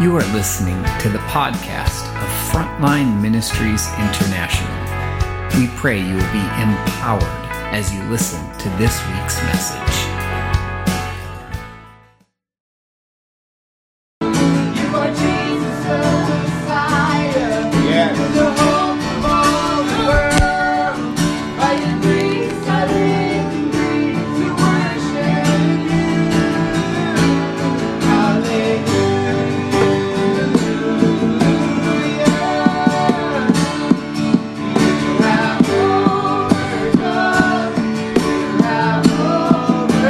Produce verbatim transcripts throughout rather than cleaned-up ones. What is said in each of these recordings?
You are listening to the podcast of Frontline Ministries International. We pray you will be empowered as you listen to this week's message. You are Jesus the Messiah. Yes. The hope of all the world. By your grace I live and breathe to worship you. Hallelujah. You have overcome. You have overcome.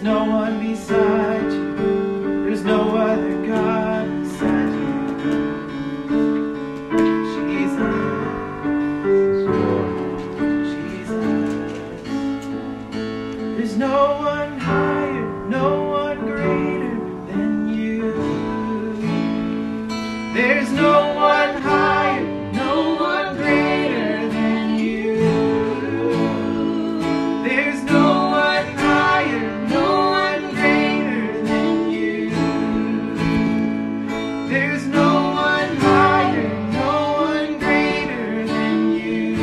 There's no one beside you. There's no other God beside you. Jesus, Jesus. There's no one higher, no one greater than you. There's no one higher, no one greater than you. There's no one higher, no one greater than you. There's no one higher, no one greater than you.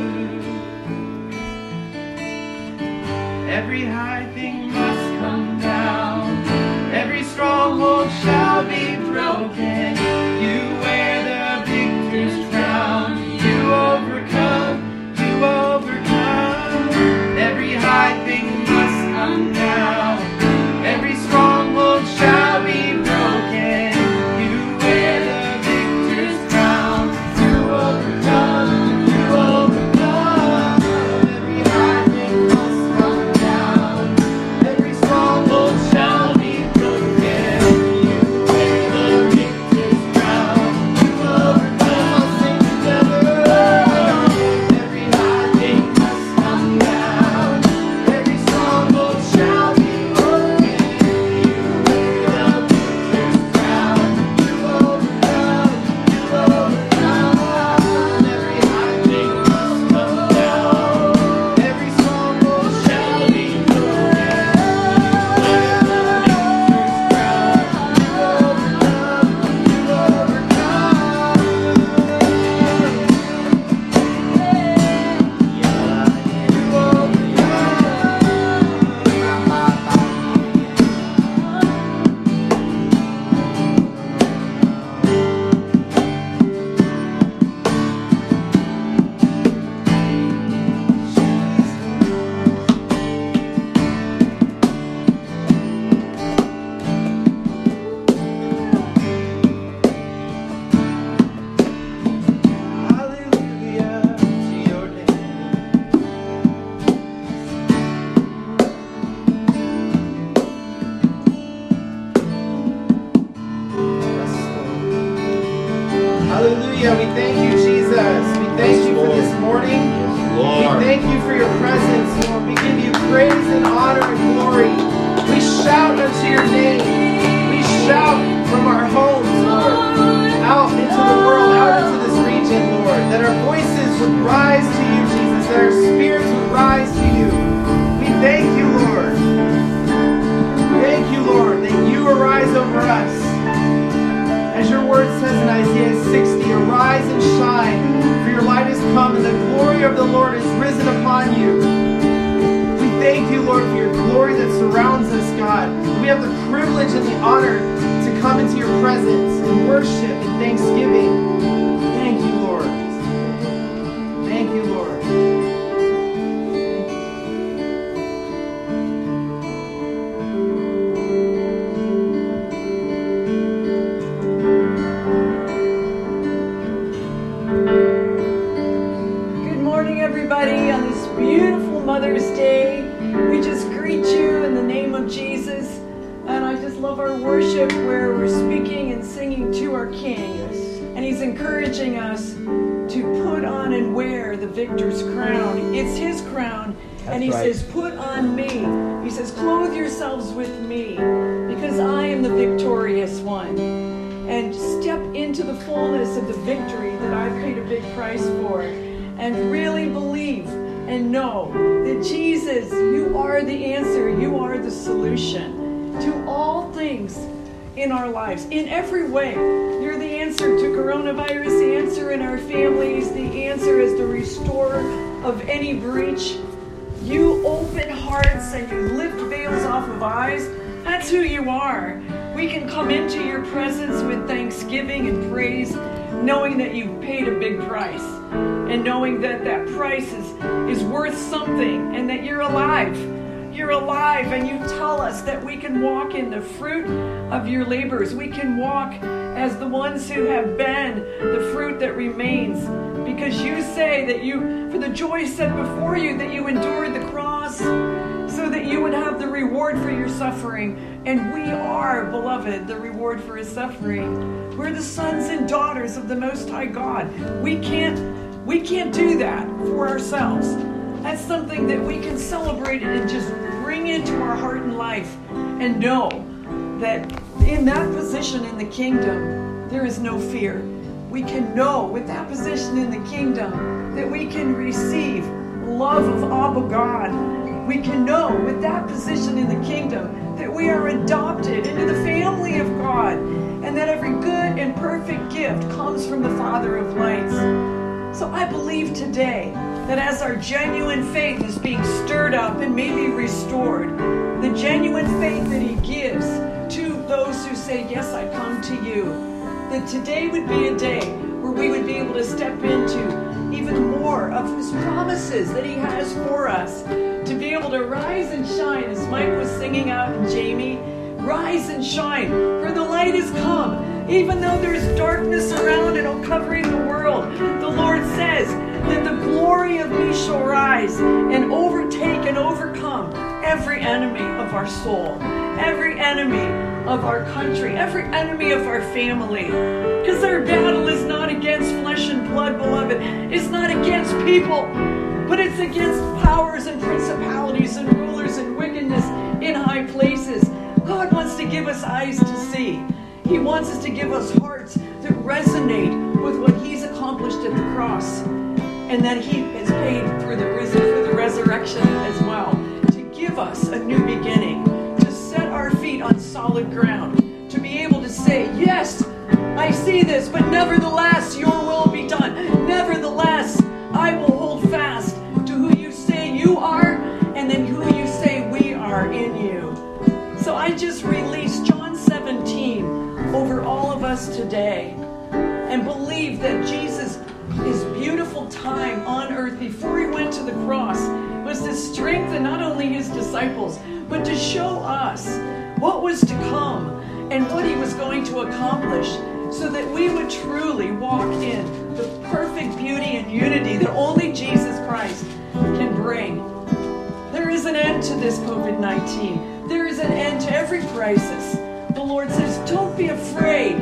Every high thing must come down. Every stronghold shall be broken. You wear the victor's crown. You overcome, you overcome. Every high thing must come down. Every stronghold shall be broken. You wear the victor's crown. You overcome, you overcome. Every high thing must come down. Every stronghold shall be broken. You wear the victor's crown. You overcome. Sing together. Every high thing must come down. Every stronghold shall be broken. You wear the victor's crown. You overcome. You overcome. Every high thing must come down. Every stronghold shall be broken. You wear the victor's crown. You overcome. You Hallelujah to your name. Yes, Lord. Hallelujah. We thank you, Jesus. We thank you for this morning. We thank you for your presence, Lord. We give you praise and honor and glory. We shout unto your name. We shout from our homes, Lord, out into the world, out into this region, Lord, that our voices would rise to you, Jesus, that our spirits would rise to you. We thank you, Lord. Thank you, Lord, that you arise over us. As your word says in Isaiah sixty, arise and shine, for your light has come, and the glory of the Lord is risen upon you. We thank you, Lord, for your glory that surrounds us, God. We have the privilege and the honor to come into your presence and worship and thanksgiving. Thank you, Lord. Thank you, Lord. Good morning, everybody, on this beautiful Mother's Day. We just greet you in the name of Jesus. And I just love our worship where we're speaking and singing to our King. And he's encouraging us to put on and wear the victor's crown. It's his crown. And he says, put on me. He says, clothe yourselves with me, because I am the victorious one. And step into the fullness of the victory that I paid a big price for. And really believe and know that Jesus, you are the answer. You are the solution to all things in our lives, in every way. You're the answer to coronavirus, the answer in our families, the answer as the restorer of any breach. You open hearts and you lift veils off of eyes. That's who you are. We can come into your presence with thanksgiving and praise, knowing that you've paid a big price, and knowing that that price is, is worth something, and that you're alive. You're alive, and you tell us that we can walk in the fruit of your labors. We can walk as the ones who have been the fruit that remains, because you say that you, for the joy set before you, that you endured the cross, so that you you would have the reward for your suffering. And we are, beloved, the reward for his suffering. We're the sons and daughters of the Most High God. We can't, we can't do that for ourselves. That's something that we can celebrate and just bring into our heart and life and know that in that position in the kingdom, there is no fear. We can know with that position in the kingdom that we can receive love of Abba God. We can know with that position in the kingdom that we are adopted into the family of God and that every good and perfect gift comes from the Father of lights. So I believe today that as our genuine faith is being stirred up and maybe restored, the genuine faith that he gives to those who say, yes, I come to you, that today would be a day where we would be able to step into even more of his promises that he has for us, to be able to rise and shine, as Mike was singing out and Jamie, rise and shine, for the light has come. Even though there's darkness around and covering the world, the Lord says that the glory of me shall rise and overtake and overcome every enemy of our soul, every enemy of our country, every enemy of our family. Because our battle is not against flesh and blood, beloved. It's not against people, but it's against powers and principalities and rulers and wickedness in high places. God wants to give us eyes to see. He wants us to give us hearts that resonate with what he's accomplished at the cross and that he has paid for the risen, for the resurrection as well, to give us a new beginning, to set our feet on solid ground, to be able to say, yes, I see this, but nevertheless, your will be done. Nevertheless, I will hold fast to who you say you are and then who you say we are in you. So I just released John seventeen over all of us today and believe that Jesus, his beautiful time on earth before he went to the cross, was to strengthen not only his disciples, but to show us what was to come and what he was going to accomplish, so that we would truly walk in the perfect beauty and unity that only Jesus Christ can bring. There is an end to this covid nineteen. There is an end to every crisis. The Lord says, don't be afraid.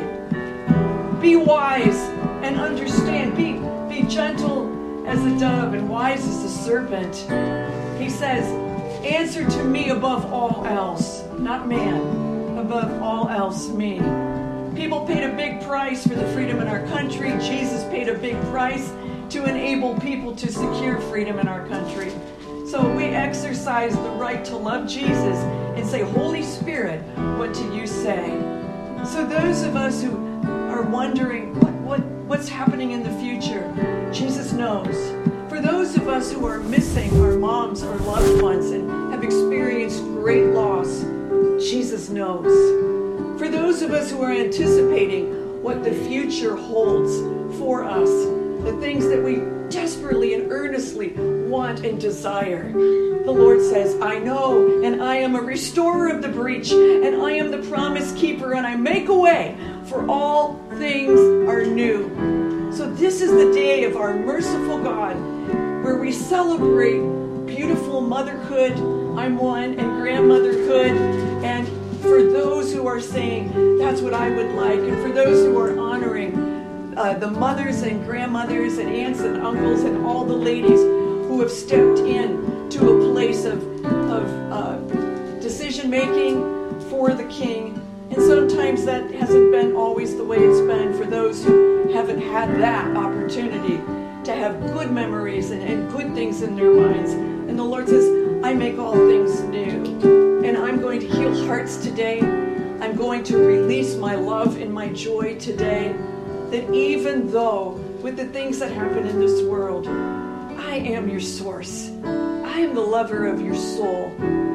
Be wise and understand. Be, be gentle as a dove and wise as a serpent. He says, answer to me above all else. Not man. Above all else, me. People paid a big price for the freedom in our country. Jesus paid a big price to enable people to secure freedom in our country. So we exercise the right to love Jesus and say, Holy Spirit, what do you say? So those of us who are wondering what, what, what's happening in the future, Jesus knows. For those of us who are missing our moms or loved ones and have experienced great loss, Jesus knows. For those of us who are anticipating what the future holds for us, the things that we desperately and earnestly want and desire, the Lord says, I know, and I am a restorer of the breach, and I am the promise keeper, and I make a way, for all things are new. So this is the day of our merciful God, where we celebrate beautiful motherhood, I'm one, and grandmotherhood, and for those who are saying, that's what I would like, and for those who are honoring uh, the mothers and grandmothers and aunts and uncles and all the ladies who have stepped in to a place of, of uh, decision-making for the King. And sometimes that hasn't been always the way it's been for those who haven't had that opportunity to have good memories and, and good things in their minds. And the Lord says, I make all things new. And I'm going to heal hearts today. I'm going to release my love and my joy today. That even though with the things that happen in this world, I am your source. I am the lover of your soul.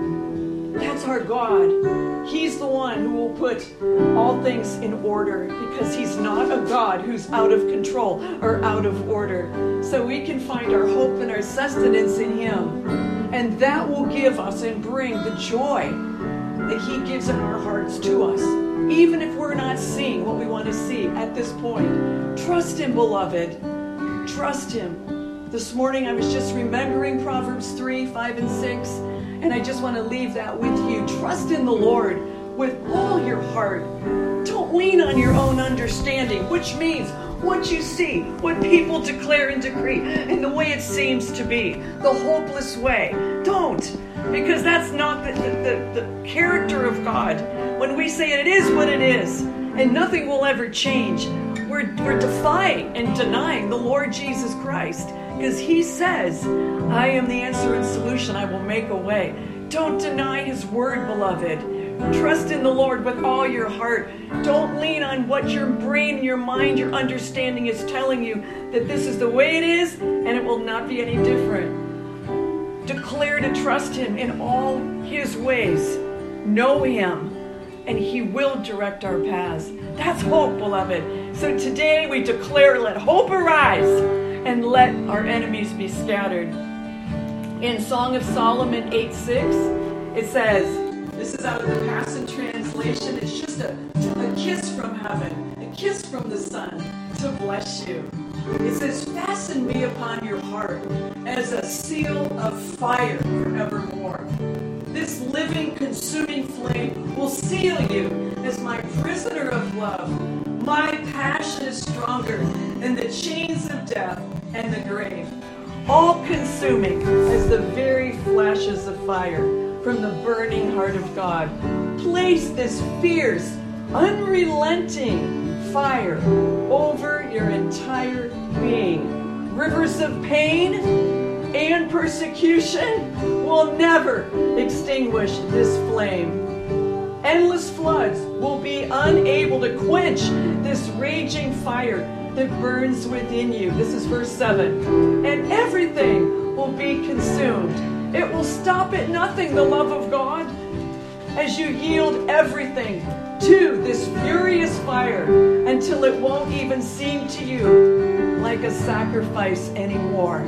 That's our God. He's the one who will put all things in order, because he's not a God who's out of control or out of order. So we can find our hope and our sustenance in him. And that will give us and bring the joy that he gives in our hearts to us. Even if we're not seeing what we want to see at this point. Trust him, beloved. Trust him. This morning I was just remembering Proverbs three, five, and six. And I just want to leave that with you. Trust in the Lord with all your heart. Don't lean on your own understanding, which means what you see, what people declare and decree, and the way it seems to be, the hopeless way. Don't, because that's not the, the, the, the character of God. When we say it is what it is, and nothing will ever change, we're, we're defying and denying the Lord Jesus Christ, because he says, I am the answer and solution. I will make a way. Don't deny his word, beloved. Trust in the Lord with all your heart. Don't lean on what your brain, your mind, your understanding is telling you, that this is the way it is and it will not be any different. Declare to trust him in all his ways. Know him, and he will direct our paths. That's hope, beloved. So today we declare, let hope arise and let our enemies be scattered. In Song of Solomon eight six, it says, this is out of the Passion Translation. It's just a, a kiss from heaven, a kiss from the sun to bless you. It says, fasten me upon your heart as a seal of fire forevermore. This living, consuming flame will seal you as my prisoner of love. My passion is stronger than the chains of death and the grave. All-consuming as the very flashes of fire from the burning heart of God. Place this fierce, unrelenting fire over your entire being. Rivers of pain and persecution will never extinguish this flame. Endless floods will be unable to quench this raging fire that burns within you. This is verse seven. And everything will be consumed. It will stop at nothing, the love of God, as you yield everything to this furious fire until it won't even seem to you like a sacrifice anymore.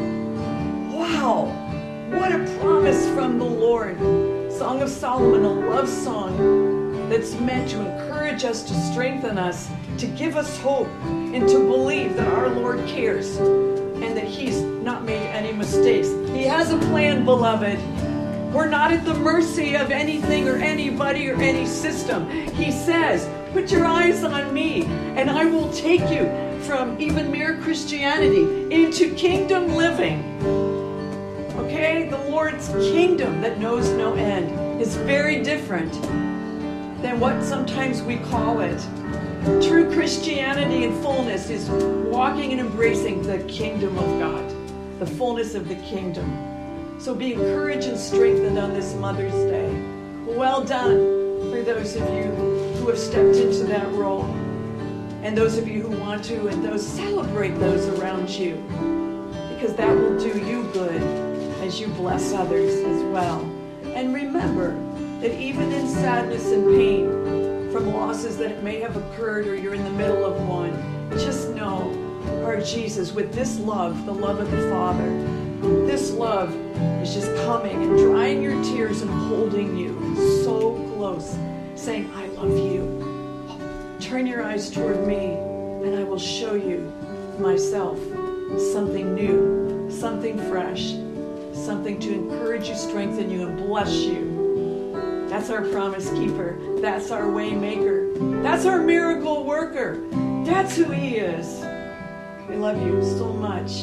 Wow, what a promise from the Lord. Song of Solomon, a love song that's meant to encourage us, to strengthen us, to give us hope, and to believe that our Lord cares and that he's not made any mistakes. He has a plan, beloved. We're not at the mercy of anything or anybody or any system. He says, put your eyes on me, and I will take you from even mere Christianity into kingdom living. Okay? The Lord's kingdom that knows no end is very different than what sometimes we call it. True Christianity in fullness is walking and embracing the kingdom of God, the fullness of the kingdom. So be encouraged and strengthened on this Mother's Day. Well done for those of you who have stepped into that role, and those of you who want to, and those celebrate those around you, because that will do you good as you bless others as well. And remember that even in sadness and pain from losses that may have occurred, or you're in the middle of one, just know our Jesus, with this love, the love of the Father, this love is just coming and drying your tears and holding you so close, saying, I love you. Turn your eyes toward me, and I will show you myself, something new, something fresh, something to encourage you, strengthen you, and bless you. That's our promise keeper. That's our way maker. That's our miracle worker. That's who he is. We love you so much.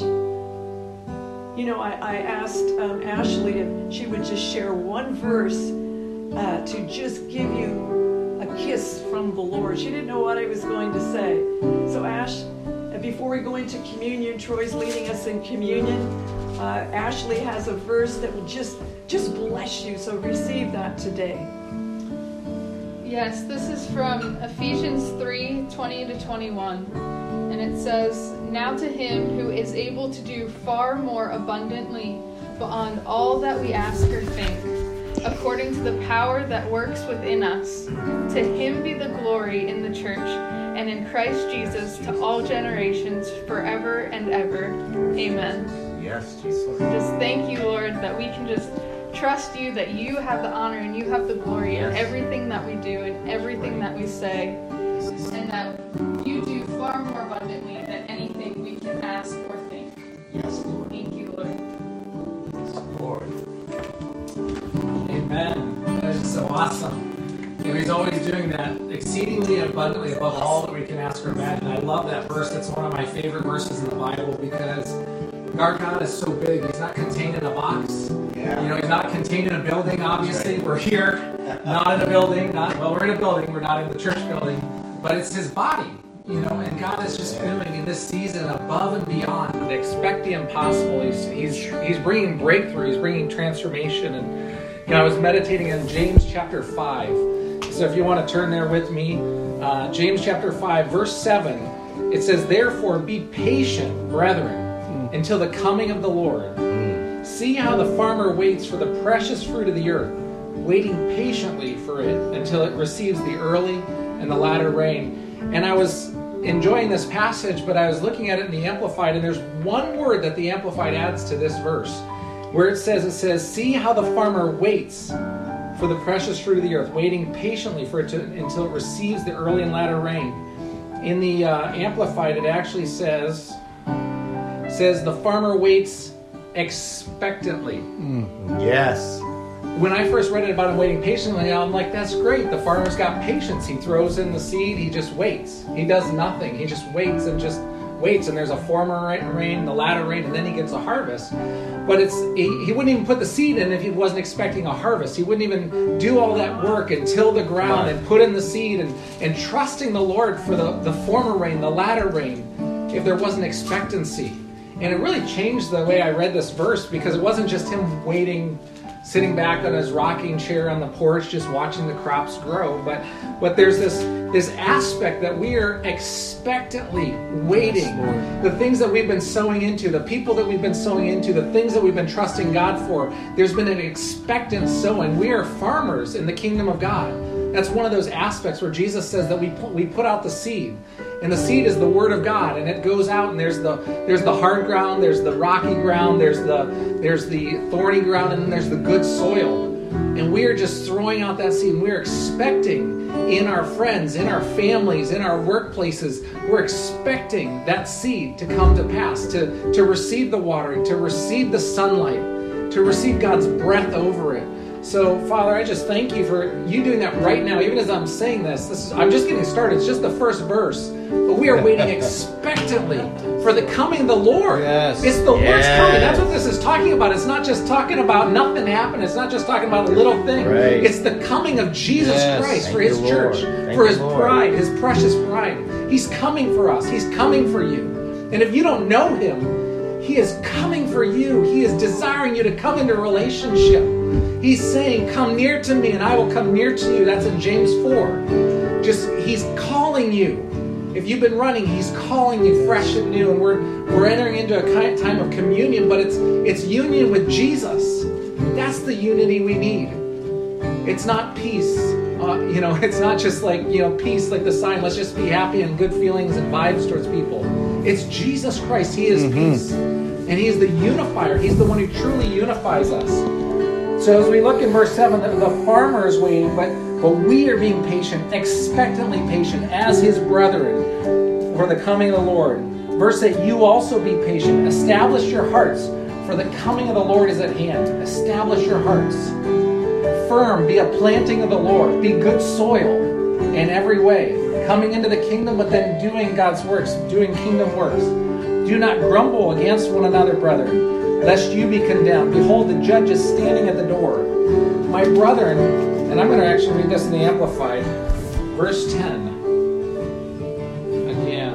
You know, I, I asked um, Ashley if she would just share one verse uh, to just give you a kiss from the Lord. She didn't know what I was going to say. So Ash, before we go into communion, Troy's leading us in communion. Uh, Ashley has a verse that will just, just bless you. So receive that today. Yes, this is from Ephesians three, twenty to twenty-one. And it says, now to him who is able to do far more abundantly beyond all that we ask or think, according to the power that works within us, to him be the glory in the church and in Christ Jesus to all generations forever and ever. Amen. Yes, Jesus. Just thank you, Lord, that we can just trust you, that you have the honor and you have the glory in everything that we do and everything that we say, and that you do far more abundantly than anything we can ask or think. Yes, Lord. Thank you, Lord. Yes, Lord. awesome. You know, he's always doing that exceedingly and abundantly above all that we can ask or imagine. I love that verse. It's one of my favorite verses in the Bible because our God is so big. He's not contained in a box. Yeah. You know, he's not contained in a building, obviously. Right. We're here, not in a building. Not Well, we're in a building. We're not in the church building. But it's his body, you know, and God is just doing in this season above and beyond. And expect the impossible. He's, he's, he's bringing breakthrough. He's bringing transformation. And, you know, I was meditating in James chapter five. So if you want to turn there with me, uh, James chapter five, verse seven, it says, "Therefore be patient, brethren, mm. until the coming of the Lord. Mm. See how the farmer waits for the precious fruit of the earth, waiting patiently for it until it receives the early and the latter rain." And I was enjoying this passage, but I was looking at it in the Amplified, and there's one word that the Amplified adds to this verse, where it says, it says, "See how the farmer waits for the precious fruit of the earth, waiting patiently for it to, until it receives the early and latter rain." In the uh, Amplified, it actually says, says the farmer waits expectantly. Mm. Yes. When I first read it about him waiting patiently, I'm like, that's great. The farmer's got patience. He throws in the seed. He just waits. He does nothing. He just waits and just waits. And there's a former rain, the latter rain, and then he gets a harvest. But it's he, he wouldn't even put the seed in if he wasn't expecting a harvest. He wouldn't even do all that work and till the ground and put in the seed and, and trusting the Lord for the, the former rain, the latter rain, if there wasn't expectancy. And it really changed the way I read this verse, because it wasn't just him waiting, sitting back on his rocking chair on the porch just watching the crops grow, but but there's this this aspect that we are expectantly waiting. Yes, the things that we've been sowing into, the people that we've been sowing into, the things that we've been trusting God for, there's been an expectant sowing. We are farmers in the kingdom of God. That's one of those aspects where Jesus says that we put, we put out the seed. And the seed is the word of God, and it goes out, and there's the there's the hard ground, there's the rocky ground, there's the there's the thorny ground, and then there's the good soil. And we are just throwing out that seed, and we're expecting in our friends, in our families, in our workplaces, we're expecting that seed to come to pass, to, to receive the watering, to receive the sunlight, to receive God's breath over it. So, Father, I just thank you for you doing that right now. Even as I'm saying this, this is, I'm just getting started. It's just the first verse. But we are waiting expectantly for the coming of the Lord. Yes. It's the yes. Lord's coming. That's what this is talking about. It's not just talking about nothing happened. It's not just talking about a little thing. Right. It's the coming of Jesus yes. Christ thank for his you, church, Lord. for his you, bride, his precious bride. He's coming for us. He's coming for you. And if you don't know him, he is coming for you. He is desiring you to come into a relationship. He's saying, come near to me and I will come near to you. That's in James four. Just, he's calling you. If you've been running, he's calling you fresh and new. And we're we're entering into a time of communion, but it's it's union with Jesus. That's the unity we need. It's not peace. Uh, you know, it's not just like, you know, peace like the sign. Let's just be happy and good feelings and vibes towards people. It's Jesus Christ. He is mm-hmm. peace. And he is the unifier. He's the one who truly unifies us. So as we look in verse seven, the, the farmer is waiting, but, but we are being patient, expectantly patient, as his brethren, for the coming of the Lord. Verse eight, you also be patient. Establish your hearts, for the coming of the Lord is at hand. Establish your hearts. Firm, be a planting of the Lord. Be good soil in every way. Coming into the kingdom, but then doing God's works, doing kingdom works. Do not grumble against one another, brethren, lest you be condemned. Behold, the judge is standing at the door. My brethren, and I'm going to actually read this in the Amplified, verse ten. Again,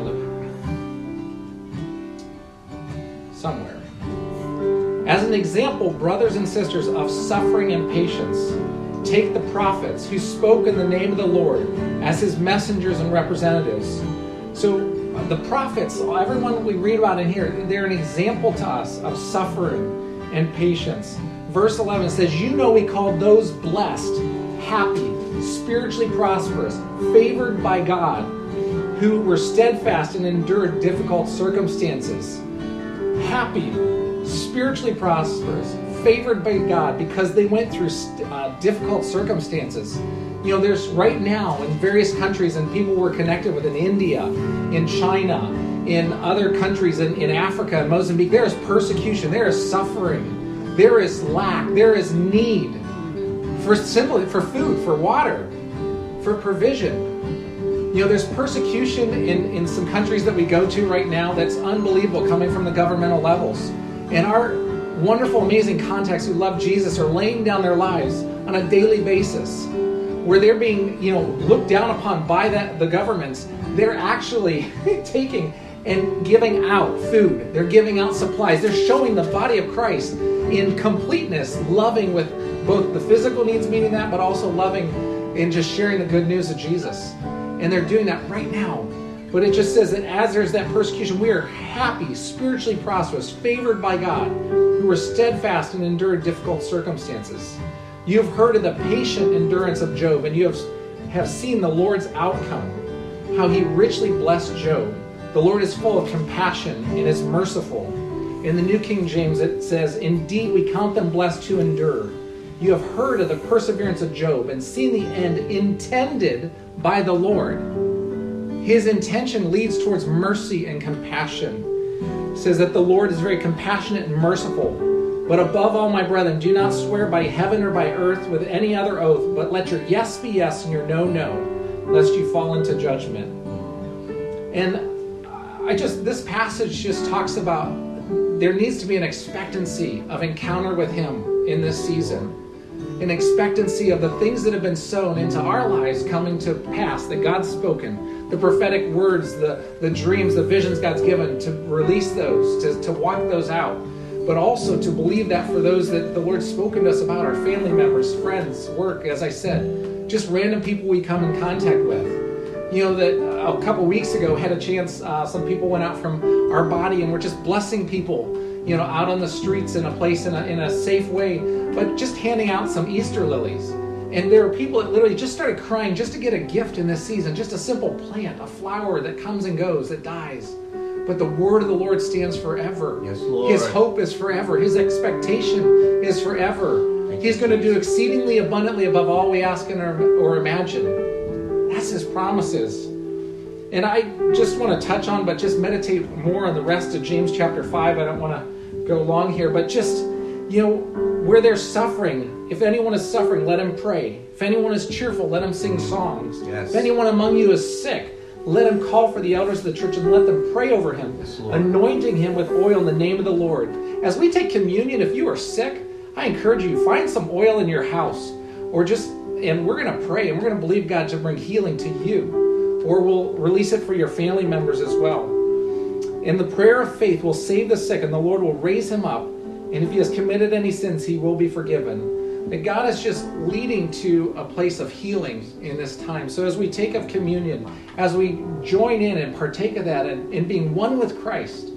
somewhere. As an example, brothers and sisters, of suffering and patience, take the prophets who spoke in the name of the Lord as his messengers and representatives. So the prophets, everyone we read about in here, they're an example to us of suffering and patience. Verse eleven says, you know we call those blessed, happy, spiritually prosperous, favored by God, who were steadfast and endured difficult circumstances. Happy, spiritually prosperous, favored by God, because they went through uh, difficult circumstances. You know, there's right now in various countries, and people we're connected with in India, in China, in other countries, in, in Africa, in Mozambique, there is persecution, there is suffering, there is lack, there is need for simply for food, for water, for provision. You know, there's persecution in, in some countries that we go to right now that's unbelievable coming from the governmental levels. And our wonderful, amazing contacts who love Jesus are laying down their lives on a daily basis where they're being, you know, looked down upon by that, the governments. They're actually taking and giving out food. They're giving out supplies. They're showing the body of Christ in completeness, loving with both the physical needs meeting that, but also loving and just sharing the good news of Jesus. And they're doing that right now. But it just says that as there's that persecution, we are happy, spiritually prosperous, favored by God, who are steadfast and endure difficult circumstances. You have heard of the patient endurance of Job, and you have, have seen the Lord's outcome, how he richly blessed Job. The Lord is full of compassion and is merciful. In the New King James, it says, "Indeed, we count them blessed who endure. You have heard of the perseverance of Job and seen the end intended by the Lord." His intention leads towards mercy and compassion. It says that the Lord is very compassionate and merciful. "But above all, my brethren, do not swear by heaven or by earth with any other oath, but let your yes be yes and your no, no, lest you fall into judgment." And I just, this passage just talks about there needs to be an expectancy of encounter with Him in this season. An expectancy of the things that have been sown into our lives coming to pass, that God's spoken, the prophetic words, the, the dreams, the visions God's given, to release those, to, to walk those out, but also to believe that for those that the Lord's spoken to us about, our family members, friends, work, as I said, just random people we come in contact with. You know, that a couple weeks ago had a chance, uh, some people went out from our body and we're just blessing people, you know, out on the streets in a place in a, in a safe way, but just handing out some Easter lilies. And there are people that literally just started crying just to get a gift in this season, just a simple plant, a flower that comes and goes, that dies. But the word of the Lord stands forever. Yes, Lord. His hope is forever. His expectation is forever. He's going to do exceedingly abundantly above all we ask and or, or imagine. That's His promises. And I just want to touch on, but just meditate more on the rest of James chapter five. I don't want to go long here, but just, you know, where there's suffering, if anyone is suffering, let him pray. If anyone is cheerful, let him sing songs. Yes. If anyone among you is sick, let him call for the elders of the church and let them pray over him, yes, Lord, anointing him with oil in the name of the Lord. As we take communion, if you are sick, I encourage you, find some oil in your house, or just, and we're going to pray, and we're going to believe God to bring healing to you, or we'll release it for your family members as well. And the prayer of faith will save the sick, and the Lord will raise him up, and if he has committed any sins, he will be forgiven. That God is just leading to a place of healing in this time. So as we take of communion, as we join in and partake of that, and, and being one with Christ,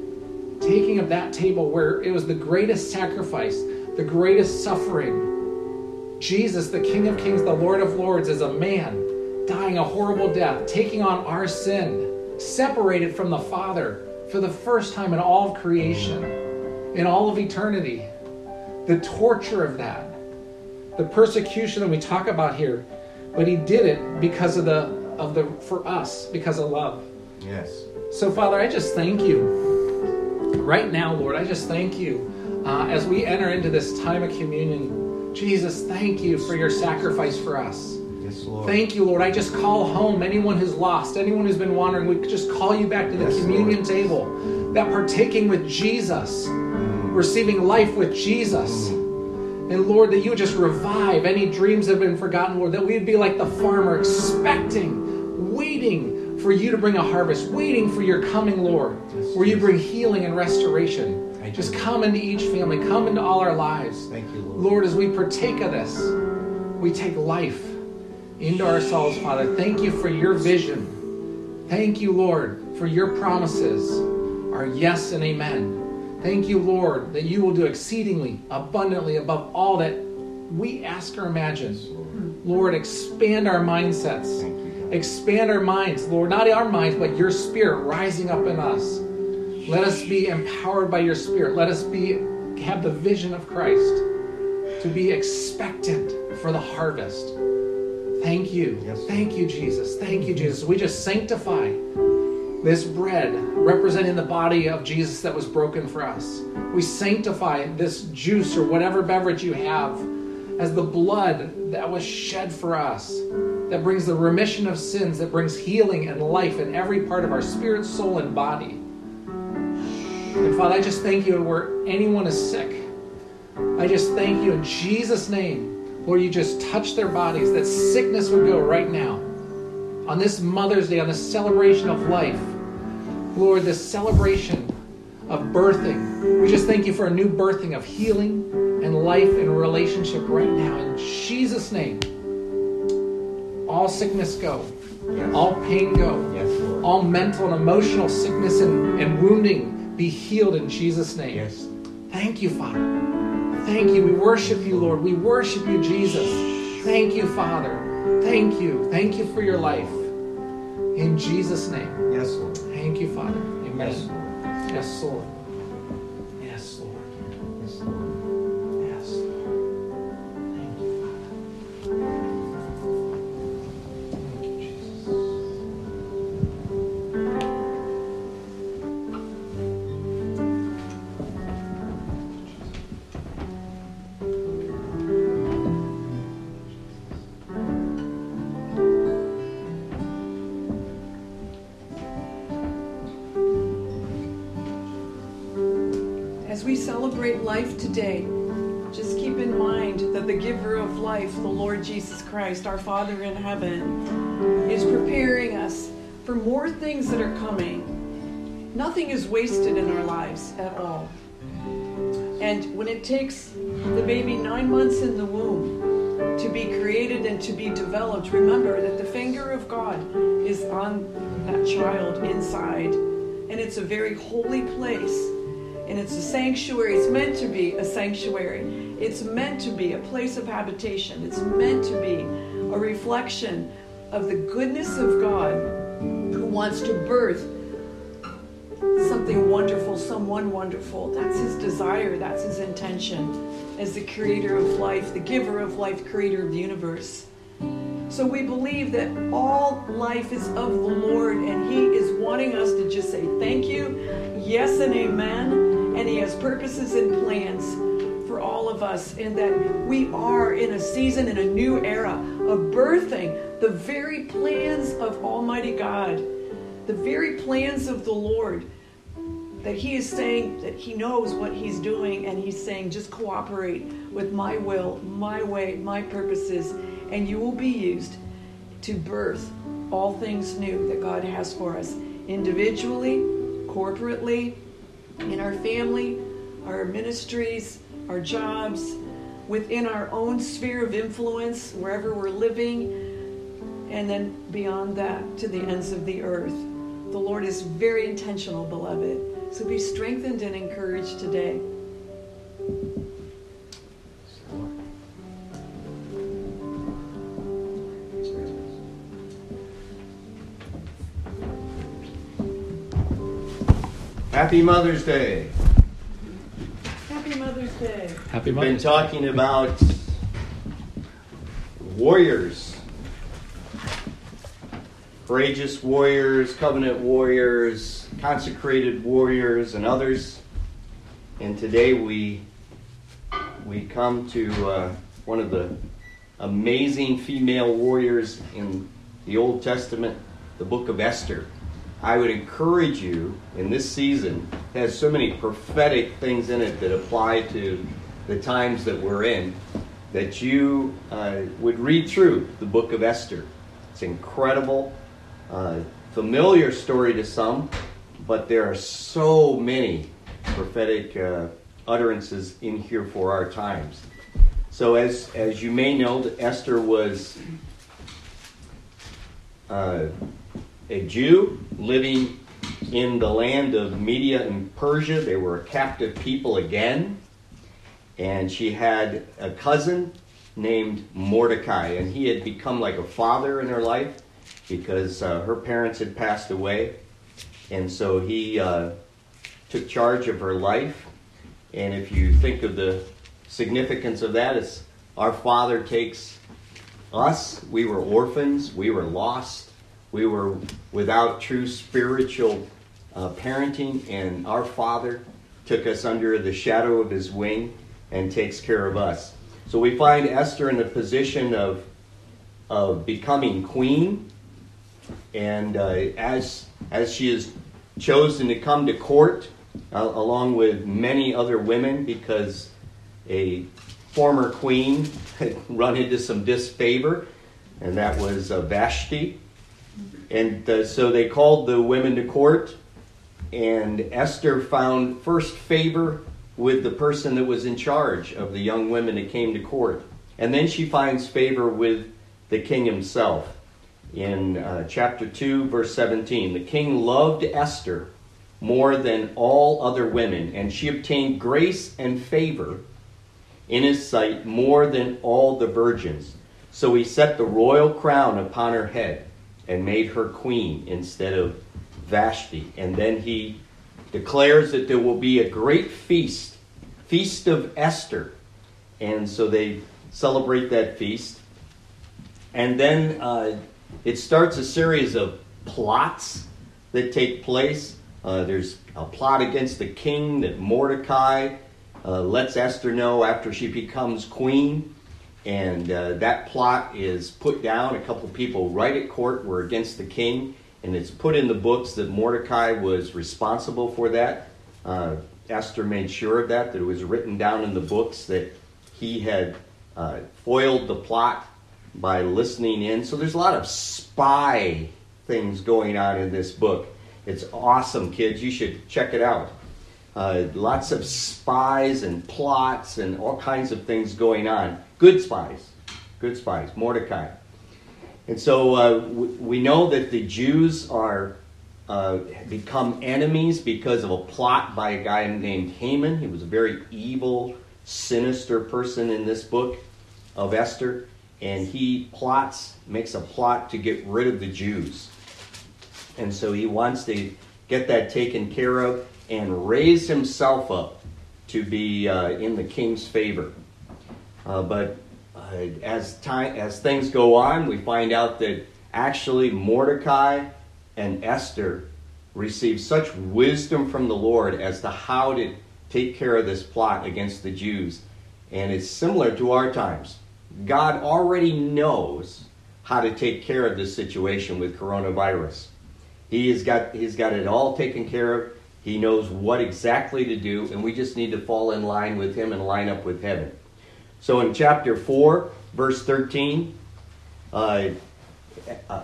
taking of that table where it was the greatest sacrifice, the greatest suffering, Jesus, the King of Kings, the Lord of Lords, as a man, dying a horrible death, taking on our sin, separated from the Father for the first time in all of creation, in all of eternity. The torture of that, the persecution that we talk about here, but he did it because of the of the for us, because of love. Yes. So Father, I just thank you right now, Lord. I just thank you uh, as we enter into this time of communion. Jesus, thank you for your sacrifice for us. Yes, Lord. Thank you, Lord. I just call home anyone who's lost, anyone who's been wandering. We just call you back to the Yes, communion Lord. table, that partaking with Jesus, Mm. receiving life with Jesus. And Lord, that you would just revive any dreams that have been forgotten, Lord, that we would be like the farmer, expecting, waiting for you to bring a harvest, waiting for your coming, Lord, Yes, where you Jesus. bring healing and restoration. Thank Just you. come into each family, come into all our lives. Thank you, Lord. Lord, as we partake of this, we take life into ourselves, Father. Thank you for your vision. Thank you, Lord, for your promises are yes and amen. Thank you, Lord, that you will do exceedingly, abundantly above all that we ask or imagine. Lord, expand our mindsets. Thank you, God. Expand our minds, Lord, not our minds, but your Spirit rising up in us. Let us be empowered by your Spirit. Let us be have the vision of Christ, to be expectant for the harvest. Thank you. Yes. Thank you, Jesus. Thank you, Jesus. We just sanctify this bread representing the body of Jesus that was broken for us. We sanctify this juice or whatever beverage you have as the blood that was shed for us, that brings the remission of sins, that brings healing and life in every part of our spirit, soul, and body. And Father, I just thank you where anyone is sick. I just thank you in Jesus' name, Lord, you just touch their bodies, that sickness would go right now. On this Mother's Day, on this celebration of life, Lord, this celebration of birthing, we just thank you for a new birthing of healing and life and relationship right now. In Jesus' name, all sickness go. Yes. All pain go. Yes, Lord. All mental and emotional sickness and, and wounding be healed in Jesus' name. Yes. Thank you, Father. Thank you. We worship you, Lord. We worship you, Jesus. Thank you, Father. Thank you. Thank you for your life. In Jesus' name. Yes, Lord. Thank you, Father. Amen. Yes, Lord. Yes, Lord. Yes, Lord. Yes, Lord. Yes, Lord. Thank you, Father. Thank you, Jesus. As we celebrate life today, just keep in mind that the giver of life, the Lord Jesus Christ, our Father in heaven, is preparing us for more things that are coming. Nothing is wasted in our lives at all. And when it takes the baby nine months in the womb to be created and to be developed, remember that the finger of God is on that child inside. And it's a very holy place. And it's a sanctuary. It's meant to be a sanctuary. It's meant to be a place of habitation. It's meant to be a reflection of the goodness of God, who wants to birth something wonderful, someone wonderful. That's his desire. That's his intention as the creator of life, the giver of life, creator of the universe. So we believe that all life is of the Lord, and he is wanting us to just say thank you, yes and amen. And he has purposes and plans for all of us, and that we are in a season, in a new era of birthing the very plans of Almighty God, the very plans of the Lord, that he is saying that he knows what he's doing, and he's saying just cooperate with my will, my way, my purposes, and you will be used to birth all things new that God has for us, individually, corporately, in our family, our ministries, our jobs, within our own sphere of influence, wherever we're living, and then beyond that to the ends of the earth. The Lord is very intentional, beloved. So be strengthened and encouraged today. Happy Mother's Day. Happy Mother's Day. Happy We've Mother's been talking about warriors. Courageous warriors, covenant warriors, consecrated warriors, and others. And today we we come to uh, one of the amazing female warriors in the Old Testament, the book of Esther. I would encourage you in this season, it has so many prophetic things in it that apply to the times that we're in, that you uh, would read through the book of Esther. It's incredible, uh, familiar story to some, but there are so many prophetic uh, utterances in here for our times. So as, as you may know, Esther was uh, a Jew living in the land of Media and Persia. They were a captive people again. And she had a cousin named Mordecai, and he had become like a father in her life because uh, her parents had passed away. And so he uh, took charge of her life. And if you think of the significance of that, it's our Father takes us. We were orphans. We were lost. We were without true spiritual uh, parenting, and our Father took us under the shadow of his wing and takes care of us. So we find Esther in the position of, of becoming queen. And uh, as, as she is chosen to come to court, uh, along with many other women, because a former queen had run into some disfavor, and that was uh, Vashti. And uh, so they called the women to court, and Esther found first favor with the person that was in charge of the young women that came to court. And then she finds favor with the king himself. In uh, chapter two, verse seventeen, the king loved Esther more than all other women, and she obtained grace and favor in his sight more than all the virgins. So he set the royal crown upon her head and made her queen instead of Vashti. And then he declares that there will be a great feast, Feast of Esther. And so they celebrate that feast. And then uh, it starts a series of plots that take place. Uh, there's a plot against the king that Mordecai uh, lets Esther know after she becomes queen. And uh, that plot is put down. A couple people right at court were against the king. And it's put in the books that Mordecai was responsible for that. Uh, Esther made sure of that, that it was written down in the books that he had uh, foiled the plot by listening in. So there's a lot of spy things going on in this book. It's awesome, kids. You should check it out. Uh, lots of spies and plots and all kinds of things going on. Good spies. Good spies. Mordecai. And so uh, we know that the Jews are uh, become enemies because of a plot by a guy named Haman. He was a very evil, sinister person in this book of Esther. And he plots, makes a plot to get rid of the Jews. And so he wants to get that taken care of and raise himself up to be uh, in the king's favor. Uh, but uh, as time, as things go on, we find out that actually Mordecai and Esther received such wisdom from the Lord as to how to take care of this plot against the Jews. And it's similar to our times. God already knows how to take care of this situation with coronavirus. He has got, he's got it all taken care of. He knows what exactly to do, and we just need to fall in line with him and line up with heaven. So in chapter four, verse thirteen, uh, uh,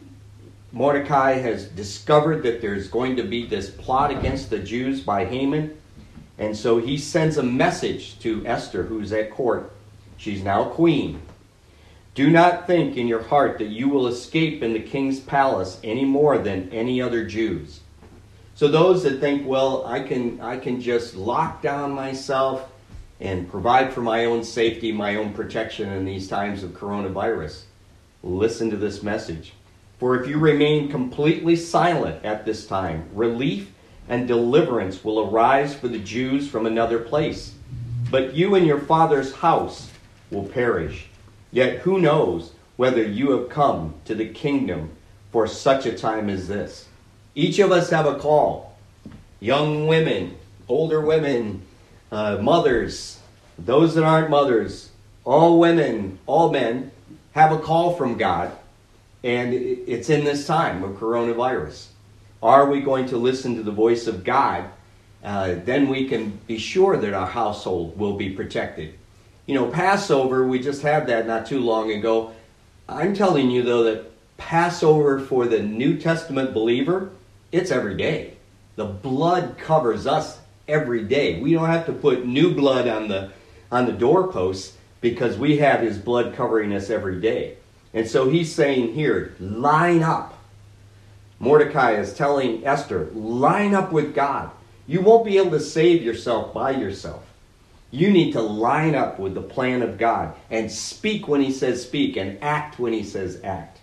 Mordecai has discovered that there's going to be this plot against the Jews by Haman, and so he sends a message to Esther, who's at court. She's now queen. Do not think in your heart that you will escape in the king's palace any more than any other Jews. So those that think, well, I can I can just lock down myself and provide for my own safety, my own protection in these times of coronavirus, listen to this message. For if you remain completely silent at this time, relief and deliverance will arise for the Jews from another place. But you and your father's house will perish. Yet who knows whether you have come to the kingdom for such a time as this? Each of us have a call. Young women, older women, uh, mothers, those that aren't mothers, all women, all men have a call from God. And it's in this time of coronavirus. Are we going to listen to the voice of God? Uh, then we can be sure that our household will be protected. You know, Passover, we just had that not too long ago. I'm telling you, though, that Passover for the New Testament believer, it's every day. The blood covers us every day. We don't have to put new blood on the on the doorposts because we have his blood covering us every day. And so he's saying here, line up. Mordecai is telling Esther, line up with God. You won't be able to save yourself by yourself. You need to line up with the plan of God and speak when he says speak and act when he says act.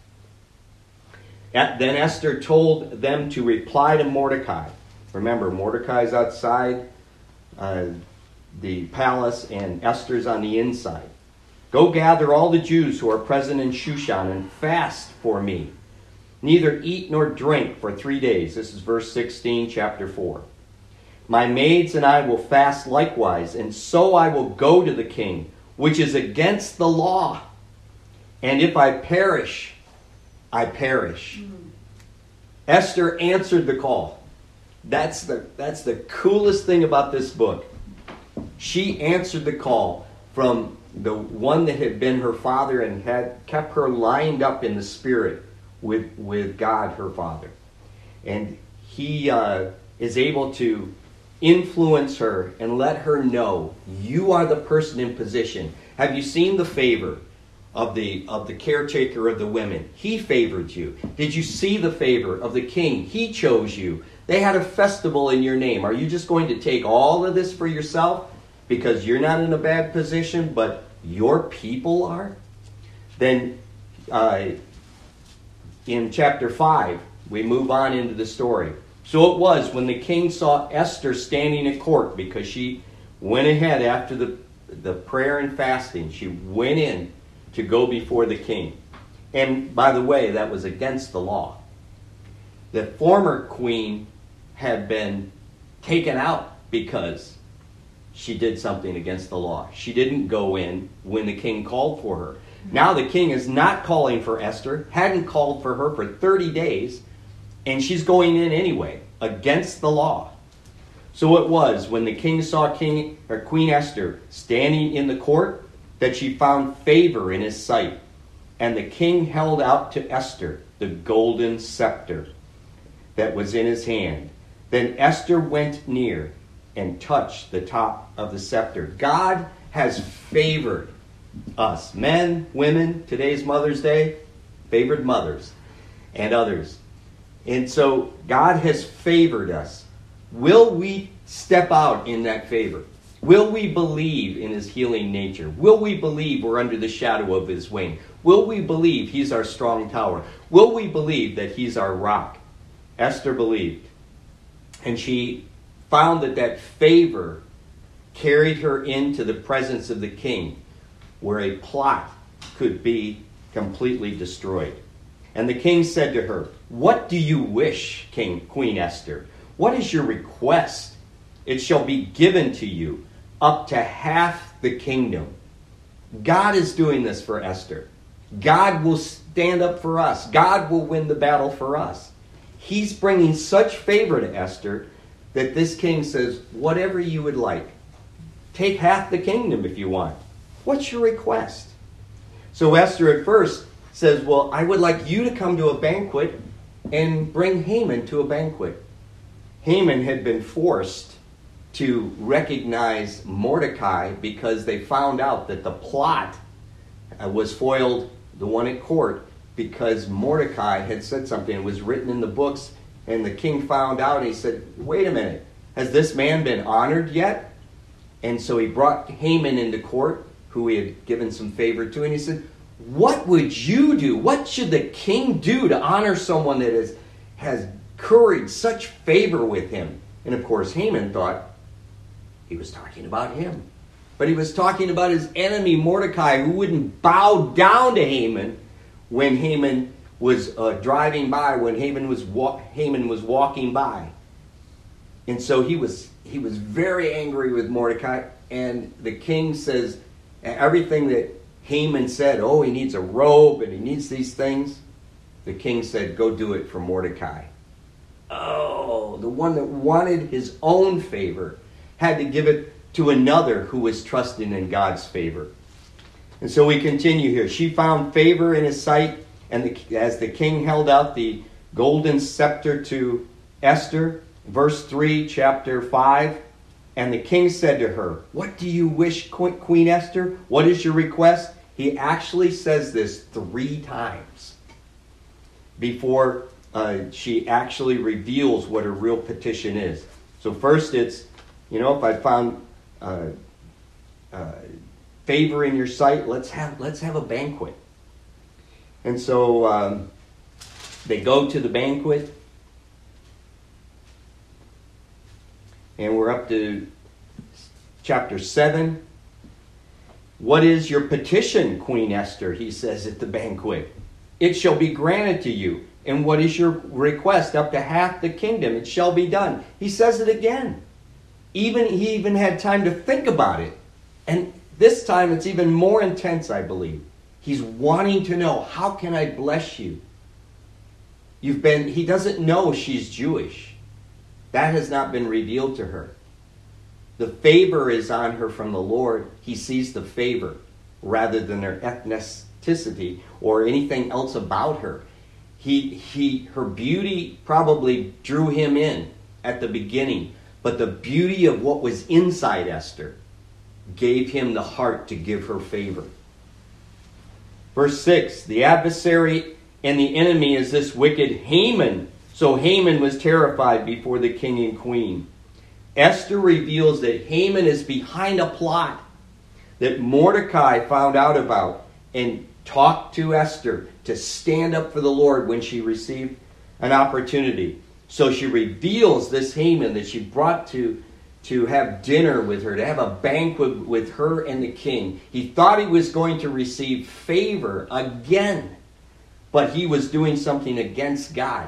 Then Esther told them to reply to Mordecai. Remember, Mordecai's outside uh, the palace and Esther's on the inside. Go gather all the Jews who are present in Shushan and fast for me. Neither eat nor drink for three days. This is verse sixteen, chapter four. My maids and I will fast likewise, and so I will go to the king which is against the law. And if I perish, I perish. Mm-hmm. Esther answered the call. That's the, that's the coolest thing about this book. She answered the call from the one that had been her father and had kept her lined up in the spirit with, with God, her father. And he uh, is able to influence her and let her know, you are the person in position. Have you seen the favor of the of the caretaker of the women? He favored you. Did you see the favor of the king? He chose you. They had a festival in your name. Are you just going to take all of this for yourself because you're not in a bad position, but your people are? Then uh, in chapter five, we move on into the story. So it was when the king saw Esther standing at court, because she went ahead after the, the prayer and fasting. She went in to go before the king. And by the way, that was against the law. The former queen had been taken out because she did something against the law. She didn't go in when the king called for her. Now the king is not calling for Esther, hadn't called for her for thirty days, and she's going in anyway, against the law. So it was when the king saw King or Queen Esther standing in the court that she found favor in his sight. And the king held out to Esther the golden scepter that was in his hand. Then Esther went near and touched the top of the scepter. God has favored us, men, women. Today's Mother's Day, favored mothers and others. And so God has favored us. Will we step out in that favor? Will we believe in his healing nature? Will we believe we're under the shadow of his wing? Will we believe he's our strong tower? Will we believe that he's our rock? Esther believed. And she found that that favor carried her into the presence of the king, where a plot could be completely destroyed. And the king said to her, "What do you wish, King Queen Esther? What is your request? It shall be given to you, up to half the kingdom." God is doing this for Esther. God will stand up for us. God will win the battle for us. He's bringing such favor to Esther that this king says, whatever you would like. Take half the kingdom if you want. What's your request? So Esther at first says, well, I would like you to come to a banquet and bring Haman to a banquet. Haman had been forced to recognize Mordecai because they found out that the plot was foiled, the one at court, because Mordecai had said something. It was written in the books, and the king found out, and he said, wait a minute, has this man been honored yet? And so he brought Haman into court, who he had given some favor to, and he said, what would you do? What should the king do to honor someone that is, has courage, such favor with him? And of course, Haman thought he was talking about him. But he was talking about his enemy, Mordecai, who wouldn't bow down to Haman when Haman was uh, driving by, when Haman was wa- Haman was walking by. And so he was he was very angry with Mordecai. And the king says everything that Haman said, oh, he needs a robe and he needs these things. The king said, go do it for Mordecai. Oh, the one that wanted his own favor had to give it to another who was trusting in God's favor. And so we continue here. She found favor in his sight, and the, as the king held out the golden scepter to Esther, verse three, chapter five, and the king said to her, what do you wish, Queen Esther? What is your request? He actually says this three times before uh, she actually reveals what her real petition is. So first it's, you know, if I found uh, uh, favor in your sight, let's have let's have a banquet. And so um, they go to the banquet, and we're up to chapter seven. What is your petition, Queen Esther? He says at the banquet. It shall be granted to you. And what is your request? Up to half the kingdom. It shall be done. He says it again. Even he even had time to think about it. And this time it's even more intense, I believe. He's wanting to know, how can I bless you? You've been, he doesn't know she's Jewish. That has not been revealed to her. The favor is on her from the Lord. He sees the favor rather than her ethnicity or anything else about her. He, he, her beauty probably drew him in at the beginning, but the beauty of what was inside Esther gave him the heart to give her favor. Verse six, the adversary and the enemy is this wicked Haman. So Haman was terrified before the king and queen. Esther reveals that Haman is behind a plot that Mordecai found out about and talked to Esther to stand up for the Lord when she received an opportunity. So she reveals this Haman that she brought to, to have dinner with her, to have a banquet with her and the king. He thought he was going to receive favor again, but he was doing something against God.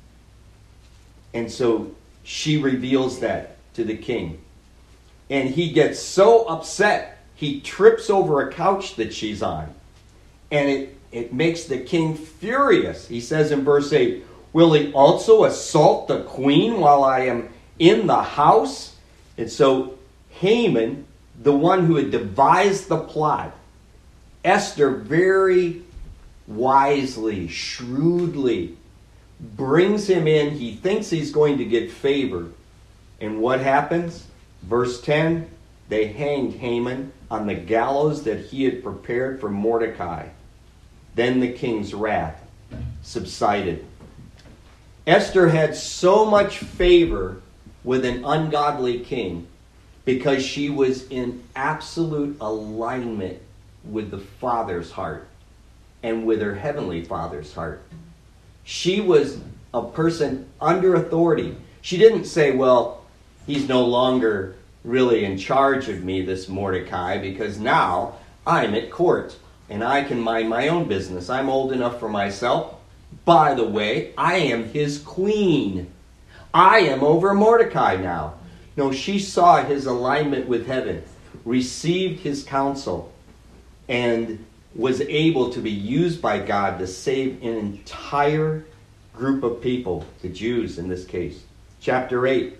And so she reveals that to the king. And he gets so upset, he trips over a couch that she's on. And it, it makes the king furious. He says in verse eight, will he also assault the queen while I am in the house? And so Haman, the one who had devised the plot, Esther very wisely, shrewdly brings him in. He thinks he's going to get favor. And what happens? Verse ten, they hanged Haman on the gallows that he had prepared for Mordecai. Then the king's wrath subsided. Esther had so much favor with an ungodly king because she was in absolute alignment with the Father's heart and with her heavenly Father's heart. She was a person under authority. She didn't say, well, he's no longer really in charge of me, this Mordecai, because now I'm at court and I can mind my own business. I'm old enough for myself. By the way, I am his queen. I am over Mordecai now. No, she saw his alignment with heaven, received his counsel, and was able to be used by God to save an entire group of people, the Jews in this case. Chapter eight,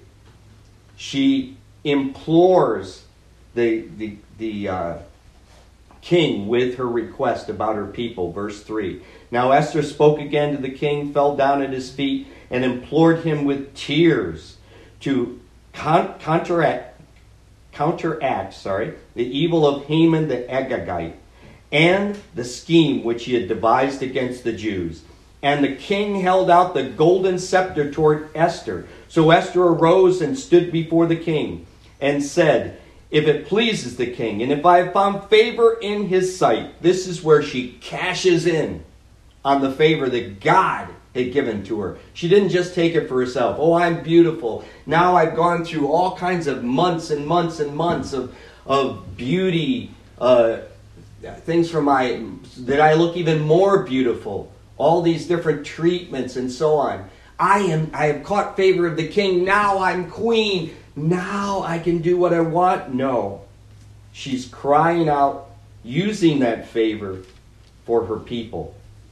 she implores the, the, the uh, king with her request about her people. Verse three, now Esther spoke again to the king, fell down at his feet, and implored him with tears to con- counteract, counteract sorry, the evil of Haman the Agagite, and the scheme which he had devised against the Jews. And the king held out the golden scepter toward Esther. So Esther arose and stood before the king and said, if it pleases the king, and if I have found favor in his sight. This is where she cashes in on the favor that God had given to her. She didn't just take it for herself. Oh, I'm beautiful. Now I've gone through all kinds of months and months and months of, of beauty, uh, things for my, that I look even more beautiful. All these different treatments and so on. I am, I have caught favor of the king. Now I'm queen. Now I can do what I want. No. She's crying out, using that favor for her people.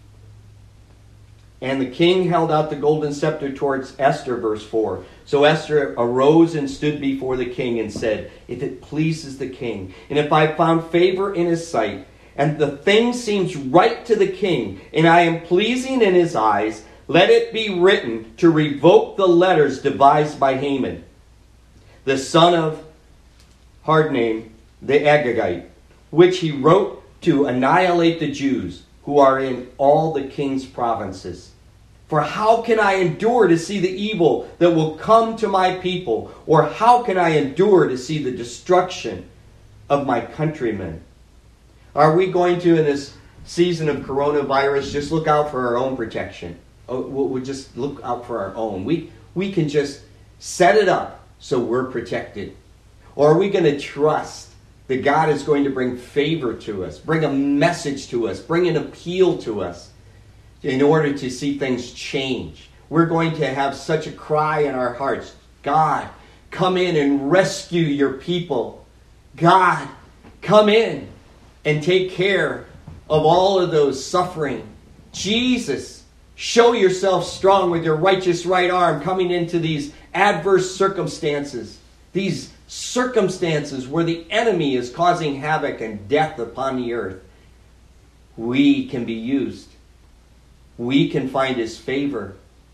And the king held out the golden scepter towards Esther, verse four. So Esther arose and stood before the king and said, if it pleases the king, and if I found favor in his sight, and the thing seems right to the king, and I am pleasing in his eyes, let it be written to revoke the letters devised by Haman, the son of Hardname the Agagite, which he wrote to annihilate the Jews who are in all the king's provinces. For how can I endure to see the evil that will come to my people? Or how can I endure to see the destruction of my countrymen? Are we going to, in this season of coronavirus, just look out for our own protection? We'll just look out for our own. We, we can just set it up so we're protected. Or are we going to trust that God is going to bring favor to us, bring a message to us, bring an appeal to us in order to see things change? We're going to have such a cry in our hearts. God, come in and rescue your people. God, come in and take care of all of those suffering. Jesus, show yourself strong with your righteous right arm coming into these adverse circumstances. These circumstances where the enemy is causing havoc and death upon the earth. We can be used. We can find his favor.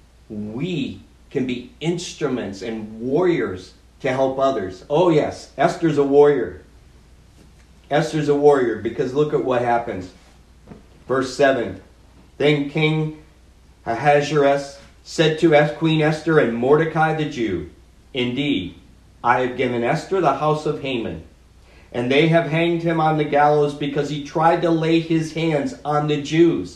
We can be instruments and warriors to help others. Oh yes, Esther's a warrior. Esther's a warrior because look at what happens. Verse seven. Then King Ahasuerus said to Queen Esther and Mordecai the Jew, indeed, I have given Esther the house of Haman, and they have hanged him on the gallows because he tried to lay his hands on the Jews.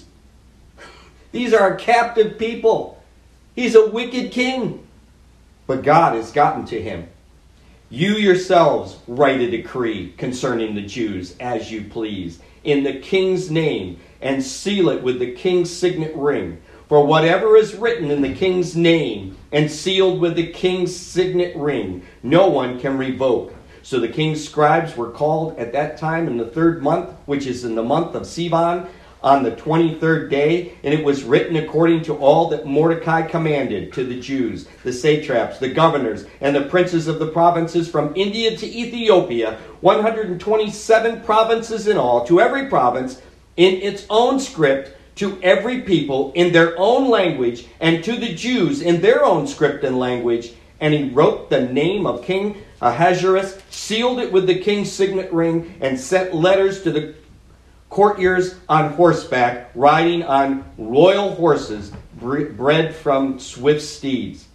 These are a captive people. He's a wicked king. But God has gotten to him. You yourselves write a decree concerning the Jews as you please, in the king's name, and seal it with the king's signet ring. For whatever is written in the king's name and sealed with the king's signet ring, no one can revoke. So the king's scribes were called at that time in the third month, which is in the month of Sivan, on the twenty-third day, and it was written according to all that Mordecai commanded to the Jews, the satraps, the governors, and the princes of the provinces from India to Ethiopia, one hundred twenty-seven provinces in all, to every province in its own script, to every people in their own language, and to the Jews in their own script and language. And he wrote the name of King Ahasuerus, sealed it with the king's signet ring, and sent letters to the courtiers on horseback, riding on royal horses, bred from swift steeds.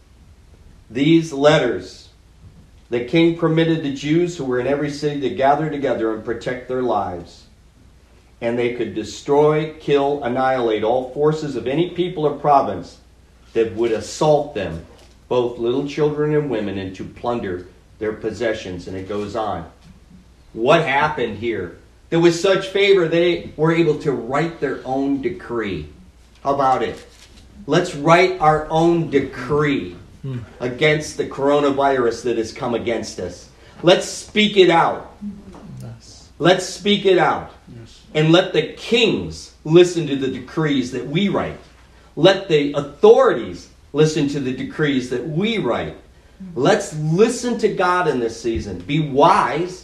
These letters, the king permitted the Jews who were in every city to gather together and protect their lives. And they could destroy, kill, annihilate all forces of any people or province that would assault them, both little children and women, and to plunder their possessions. And it goes on. What happened here? There was such favor, they were able to write their own decree. How about it? Let's write our own decree hmm. against the coronavirus that has come against us. Let's speak it out. Yes. Let's speak it out. Yes. And let the kings listen to the decrees that we write. Let the authorities listen to the decrees that we write. Let's listen to God in this season. Be wise.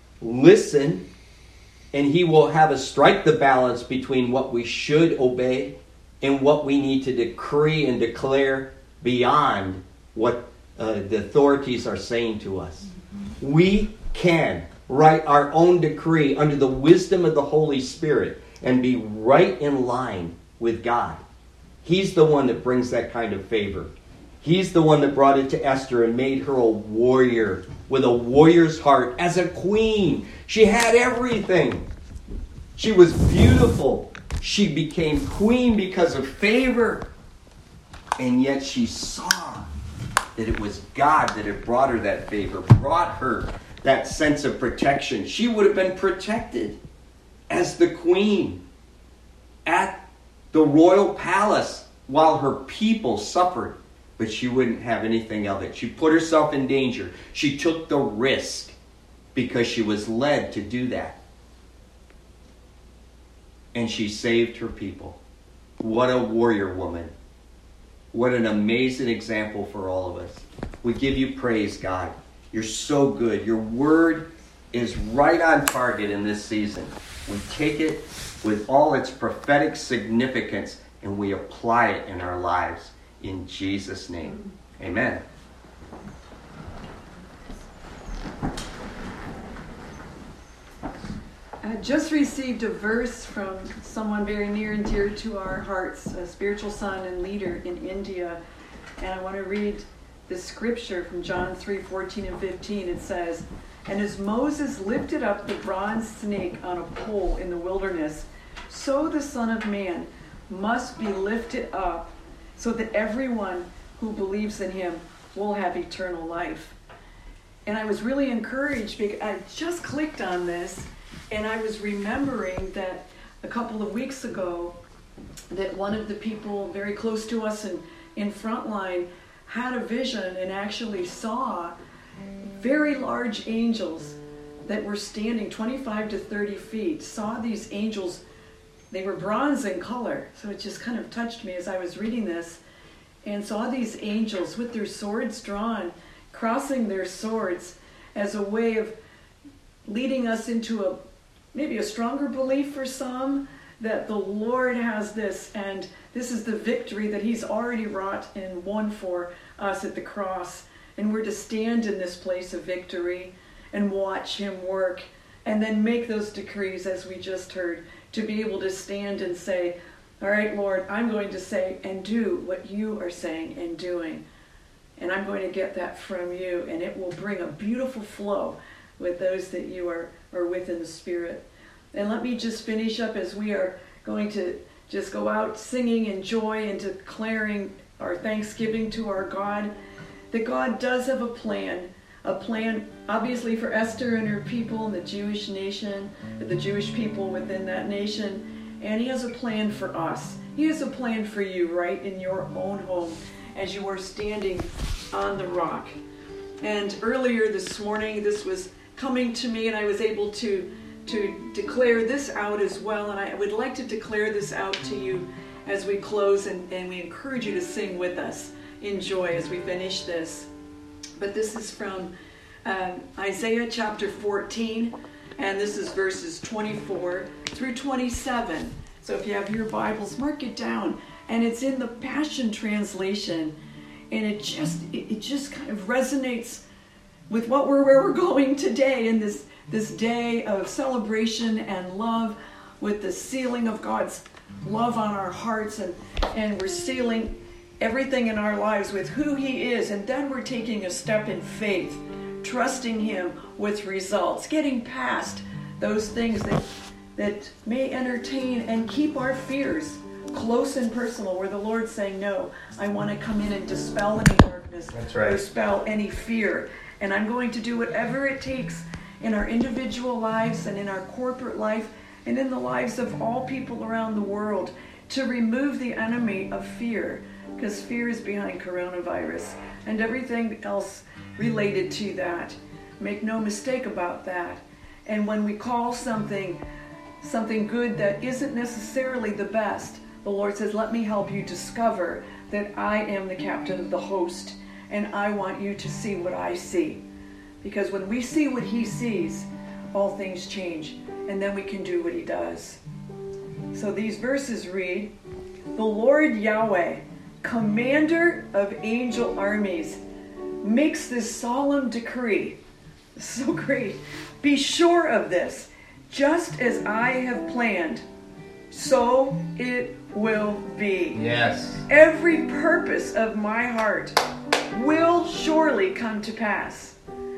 Listen. And he will have us strike the balance between what we should obey and what we need to decree and declare beyond what uh, the authorities are saying to us. We can write our own decree under the wisdom of the Holy Spirit and be right in line with God. He's the one that brings that kind of favor. He's the one that brought it to Esther and made her a warrior with a warrior's heart as a queen. She had everything. She was beautiful. She became queen because of favor. And yet she saw that it was God that had brought her that favor, brought her that sense of protection. She would have been protected as the queen at the royal palace while her people suffered. But she wouldn't have anything of it. She put herself in danger. She took the risk because she was led to do that. And she saved her people. What a warrior woman. What an amazing example for all of us. We give you praise, God. You're so good. Your word is right on target in this season. We take it with all its prophetic significance and we apply it in our lives. In Jesus' name. Amen. I just received a verse from someone very near and dear to our hearts, a spiritual son and leader in India. And I want to read the scripture from John three fourteen and fifteen. It says, "And as Moses lifted up the bronze snake on a pole in the wilderness, so the Son of Man must be lifted up, so that everyone who believes in him will have eternal life." And I was really encouraged because I just clicked on this and I was remembering that a couple of weeks ago that one of the people very close to us in, in Frontline had a vision and actually saw very large angels that were standing twenty-five to thirty feet saw these angels. They were bronze in color, so it just kind of touched me as I was reading this, and saw these angels with their swords drawn, crossing their swords as a way of leading us into a maybe a stronger belief for some that the Lord has this, and this is the victory that he's already wrought and won for us at the cross. And we're to stand in this place of victory and watch him work and then make those decrees, as we just heard, to be able to stand and say, all right, Lord, I'm going to say and do what you are saying and doing. And I'm going to get that from you, and it will bring a beautiful flow with those that you are, are with in the Spirit. And let me just finish up as we are going to just go out singing in joy and declaring our thanksgiving to our God, that God does have a plan, a plan obviously for Esther and her people and the Jewish nation, the Jewish people within that nation, and he has a plan for us. He has a plan for you right in your own home as you are standing on the rock. And earlier this morning, this was coming to me, and I was able to to declare this out as well, and I would like to declare this out to you as we close, and, and we encourage you to sing with us in joy as we finish this. But this is from um, Isaiah chapter fourteen, and this is verses twenty-four through twenty-seven. So if you have your Bibles, mark it down, and it's in the Passion Translation, and it just it, it just kind of resonates with what we're where we're going today in this this day of celebration and love, with the sealing of God's love on our hearts, and and we're sealing everything in our lives with who he is, and then we're taking a step in faith, trusting him with results, getting past those things that that may entertain and keep our fears close and personal, where the Lord's saying, no, I want to come in and dispel any darkness. That's right. Dispel any fear, and I'm going to do whatever it takes in our individual lives and in our corporate life and in the lives of all people around the world to remove the enemy of fear, because fear is behind coronavirus and everything else related to that. Make no mistake about that. And when we call something something good that isn't necessarily the best, the Lord says, let me help you discover that I am the captain of the host, and I want you to see what I see. Because when we see what he sees, all things change, and then we can do what he does. So these verses read, the Lord Yahweh, commander of angel armies, makes this solemn decree. So great. Be sure of this. Just as I have planned, so it will be. Yes. Every purpose of my heart will surely come to pass.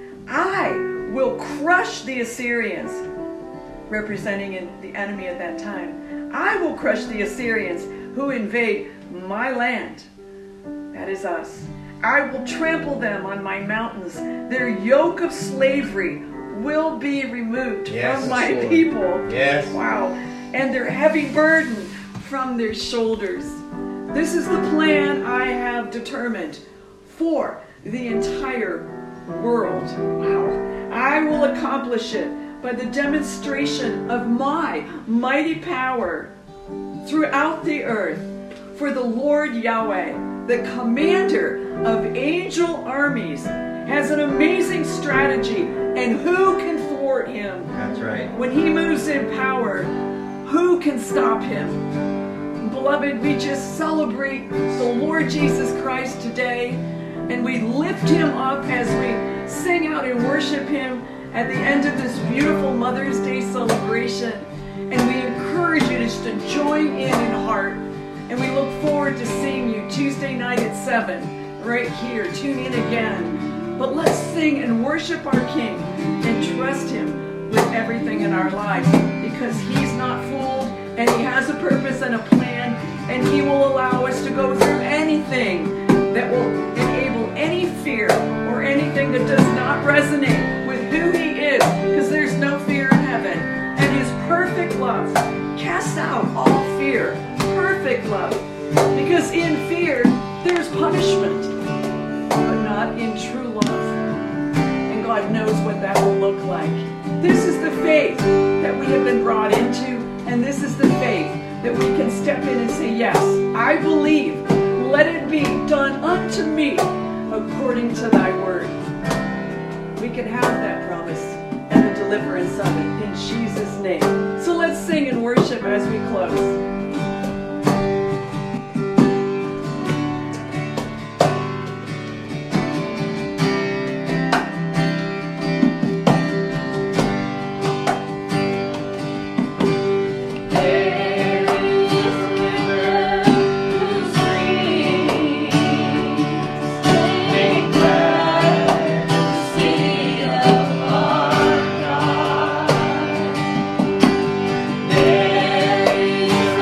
I will crush the Assyrians, representing the enemy at that time. I will crush the Assyrians who invade my land. That is us. I will trample them on my mountains. Their yoke of slavery will be removed yes, from my Lord. people. Yes. Wow. And their heavy burden from their shoulders. This is the plan I have determined for the entire world. Wow. I will accomplish it by the demonstration of my mighty power throughout the earth. For the Lord Yahweh, the commander of angel armies, has an amazing strategy, and who can thwart him? That's right. When he moves in power, who can stop him? Beloved, we just celebrate the Lord Jesus Christ today, and we lift him up as we sing out and worship him at the end of this beautiful Mother's Day celebration. And we encourage you just to join in in heart. And we look forward to seeing you Tuesday night at seven, right here. Tune in again. But let's sing and worship our King and trust him with everything in our lives, because he's not fooled, and he has a purpose and a plan, and he will allow us to go through anything that will enable any fear or anything that does not resonate with who he is, because there's no fear in heaven. And his perfect love casts out all fear. Perfect love. Because in fear, there's punishment, but not in true love. And God knows what that will look like. This is the faith that we have been brought into, and this is the faith that we can step in and say, yes, I believe. Let it be done unto me according to thy word. We can have that promise and the deliverance of it in Jesus' name. So let's sing and worship as we close. There is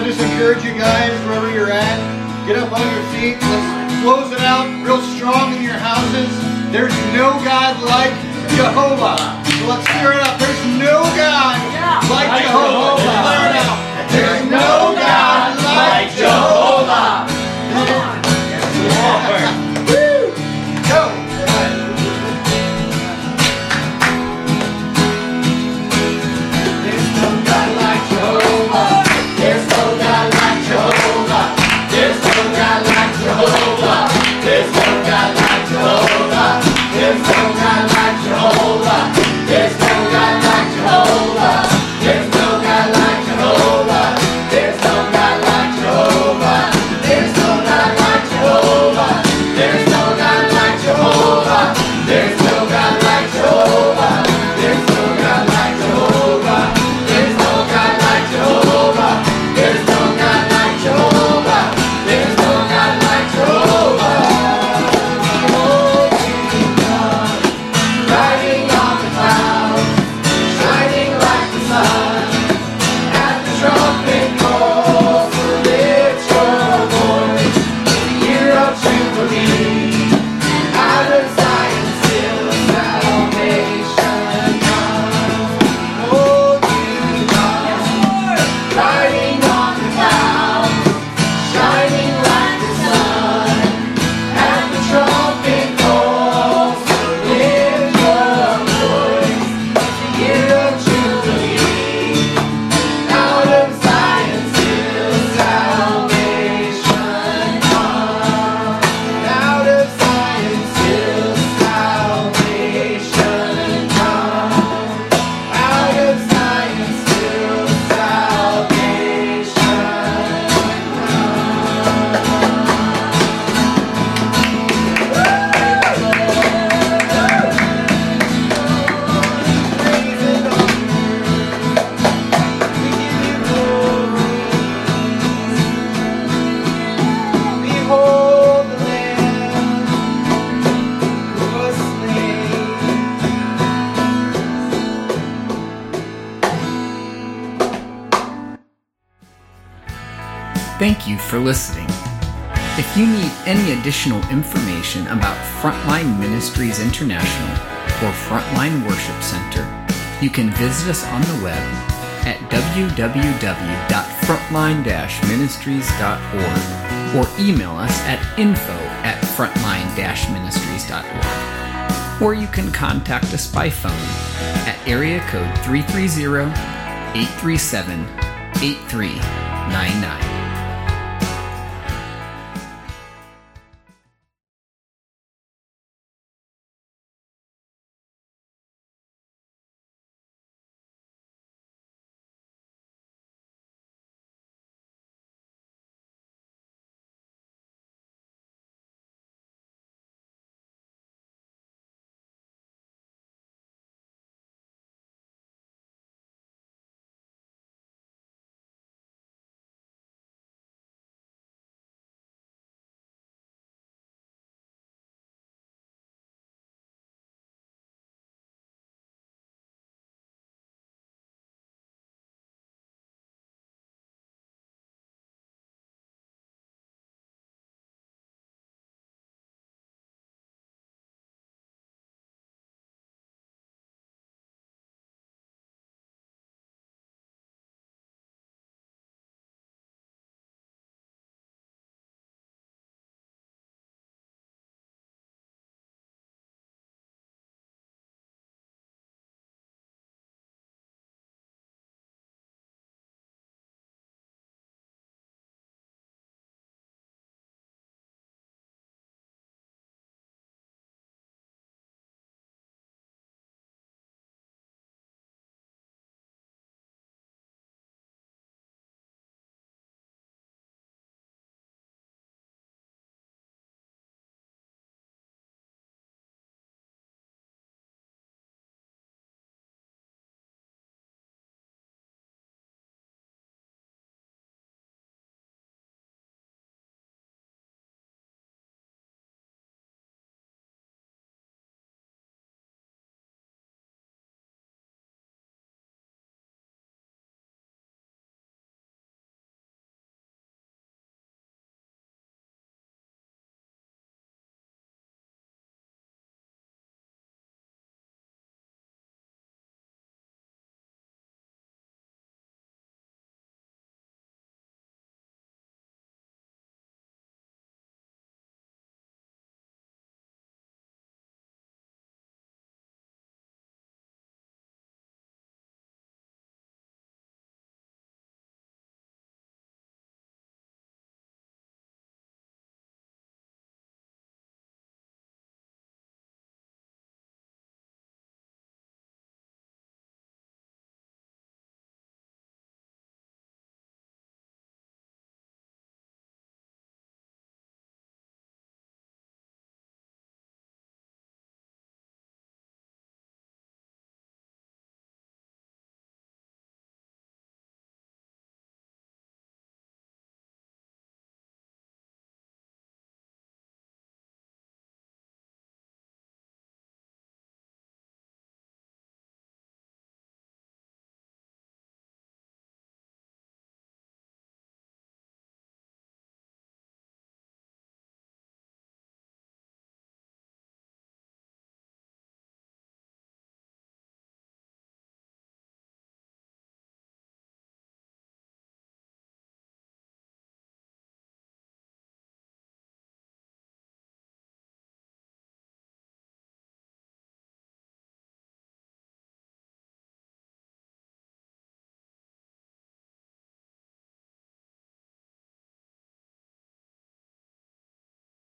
just encourage you guys, wherever you're at, get up on your feet. Let's close it out real strong in your houses. There's no God like Jehovah. So let's clear it up. There's no God like Jehovah. Clear it out. There's no God like Jehovah. Come on. Woo! Go. There's no God like Jehovah. There's no God like Jehovah. There's no God like Jehovah. There's no God like Jehovah. There's no God like Jehovah. There's no God like Jehovah. There's no God like Jehovah. There's no God like Jehovah. There's no God like Jehovah. There's no God like Jehovah. There's no God like Jehovah. There's no God like Jehovah. There's no God like Jehovah. There's no God like Jehovah. There's no God like Jehovah. Riding on the clouds, shining like the sun. At the trumpet call, so lift your voice. The year of Jubilee, out of Zion still salvation comes. Oh, you God, riding on the clouds, shining like the sun. At the trumpet call, so lift your voice. The year of Jubilee, out of Zion still salvation comes. Out of Zion still salvation comes. Out of Zion still salvation Behold the Lamb who was slain. Thank you for listening. If you need any additional information about Frontline Ministries International or Frontline Worship Center, you can visit us on the web at w w w dot frontline dash ministries dot org or email us at info at frontline dash ministries dot org. Or you can contact us by phone at area code three three zero, eight three seven, eight three nine nine.